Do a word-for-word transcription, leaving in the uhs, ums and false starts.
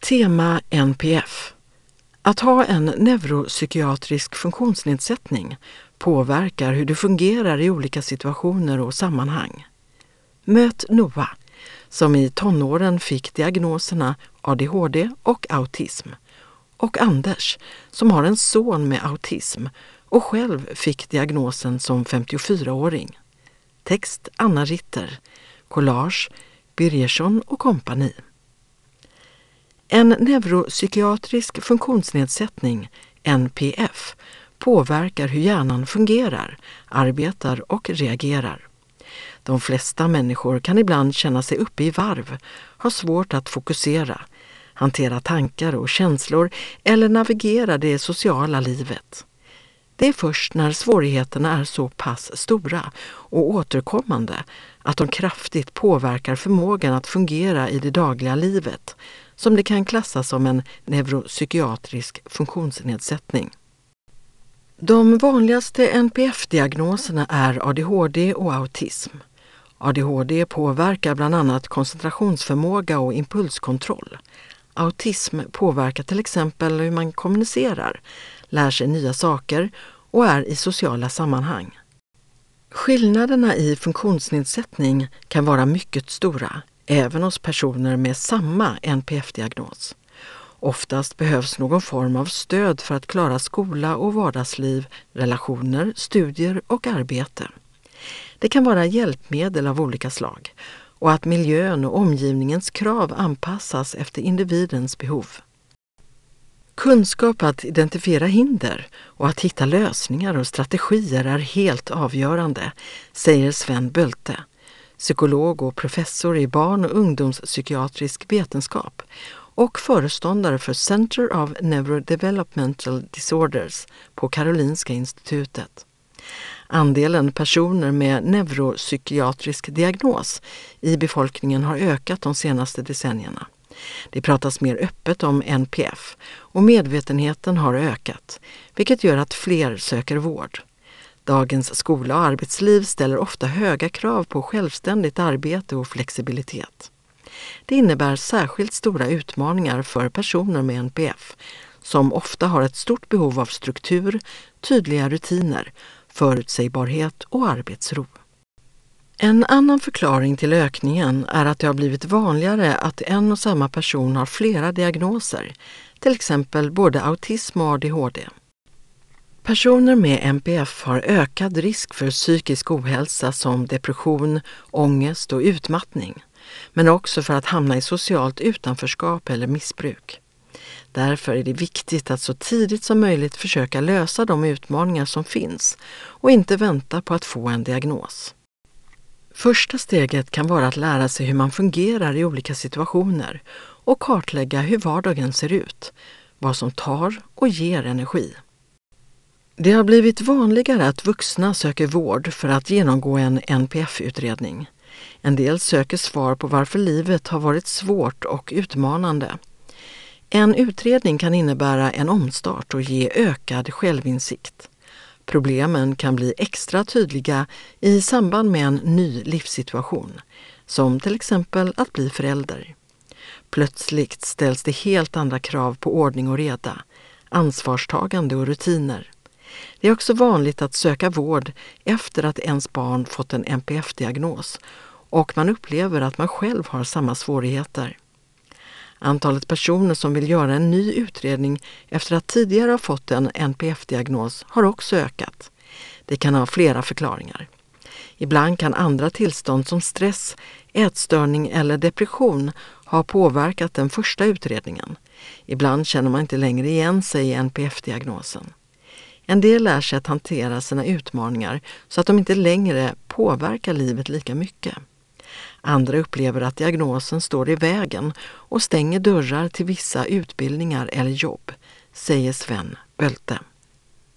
Tema N P F. Att ha en neuropsykiatrisk funktionsnedsättning påverkar hur du fungerar i olika situationer och sammanhang. Möt Noah, som i tonåren fick diagnoserna A D H D och autism, och Anders, som har en son med autism och själv fick diagnosen som femtiofyraåring. Text Anna Ritter, collage Birgersson och kompani. En neuropsykiatrisk funktionsnedsättning, N P F, påverkar hur hjärnan fungerar, arbetar och reagerar. De flesta människor kan ibland känna sig uppe i varv, ha svårt att fokusera, hantera tankar och känslor eller navigera det sociala livet. Det är först när svårigheterna är så pass stora och återkommande att de kraftigt påverkar förmågan att fungera i det dagliga livet som det kan klassas som en neuropsykiatrisk funktionsnedsättning. De vanligaste N P F-diagnoserna är A D H D och autism. A D H D påverkar bland annat koncentrationsförmåga och impulskontroll. Autism påverkar till exempel hur man kommunicerar, lär sig nya saker och är i sociala sammanhang. Skillnaderna i funktionsnedsättning kan vara mycket stora, även hos personer med samma N P F-diagnos. Oftast behövs någon form av stöd för att klara skola och vardagsliv, relationer, studier och arbete. Det kan vara hjälpmedel av olika slag och att miljön och omgivningens krav anpassas efter individens behov. Kunskap att identifiera hinder och att hitta lösningar och strategier är helt avgörande, säger Sven Bölte, psykolog och professor i barn- och ungdomspsykiatrisk vetenskap och föreståndare för Center of Neurodevelopmental Disorders på Karolinska institutet. Andelen personer med neuropsykiatrisk diagnos i befolkningen har ökat de senaste decennierna. Det pratas mer öppet om N P F och medvetenheten har ökat, vilket gör att fler söker vård. Dagens skola och arbetsliv ställer ofta höga krav på självständigt arbete och flexibilitet. Det innebär särskilt stora utmaningar för personer med N P F, som ofta har ett stort behov av struktur, tydliga rutiner, förutsägbarhet och arbetsro. En annan förklaring till ökningen är att det har blivit vanligare att en och samma person har flera diagnoser, till exempel både autism och A D H D. Personer med N P F har ökad risk för psykisk ohälsa som depression, ångest och utmattning, men också för att hamna i socialt utanförskap eller missbruk. Därför är det viktigt att så tidigt som möjligt försöka lösa de utmaningar som finns och inte vänta på att få en diagnos. Första steget kan vara att lära sig hur man fungerar i olika situationer och kartlägga hur vardagen ser ut, vad som tar och ger energi. Det har blivit vanligare att vuxna söker vård för att genomgå en N P F-utredning. En del söker svar på varför livet har varit svårt och utmanande. En utredning kan innebära en omstart och ge ökad självinsikt. Problemen kan bli extra tydliga i samband med en ny livssituation, som till exempel att bli förälder. Plötsligt ställs det helt andra krav på ordning och reda, ansvarstagande och rutiner. Det är också vanligt att söka vård efter att ens barn fått en N P F-diagnos och man upplever att man själv har samma svårigheter. Antalet personer som vill göra en ny utredning efter att tidigare ha fått en N P F-diagnos har också ökat. Det kan ha flera förklaringar. Ibland kan andra tillstånd som stress, ätstörning eller depression ha påverkat den första utredningen. Ibland känner man inte längre igen sig i N P F-diagnosen. En del lär sig att hantera sina utmaningar så att de inte längre påverkar livet lika mycket. Andra upplever att diagnosen står i vägen och stänger dörrar till vissa utbildningar eller jobb, säger Sven Bölte.